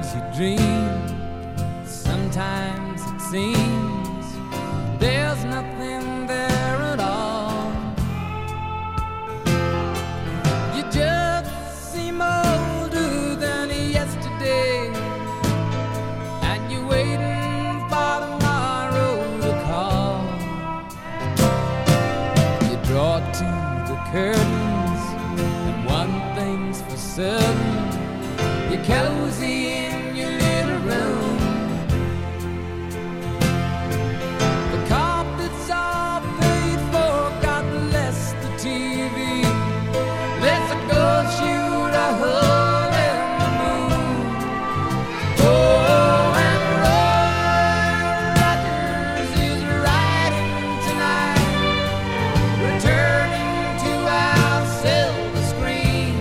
you dream. Sometimes it seems there's nothing there at all. You just seem older than yesterday, and you're waiting for tomorrow to call. You draw to the curtains, and one thing's for certain: you're cozy in your little room. The carpet's all paid for, God bless the TV. Let's go shoot a hole in the moon. Oh, and Roy Rogers is riding tonight, returning to our silver screen.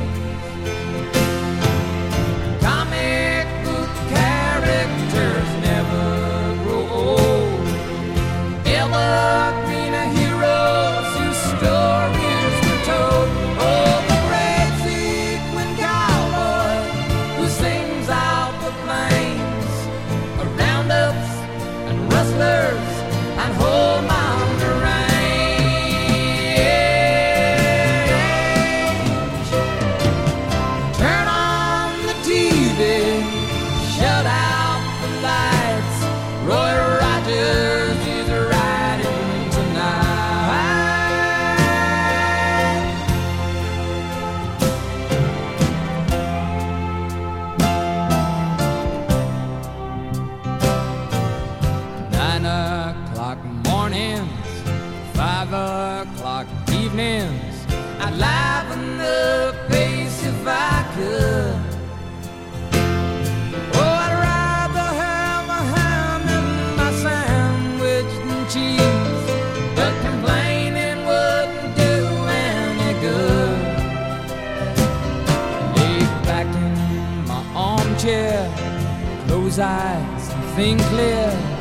Comic book characters never grow old. Evergreen heroes whose stories were told. Oh, the great sequin cowboy who sings out the plains, roundups and rustlers and whole mountain range. Turn on the TV, shut out the lights. Roy Rogers is riding tonight. 9 o'clock mornings, 5 o'clock evenings, I'd liven the pace if I could. Oh, I'd rather have a ham in my sandwich than cheese, but complaining wouldn't do any good. Laid back in my armchair, close eyes and think clear.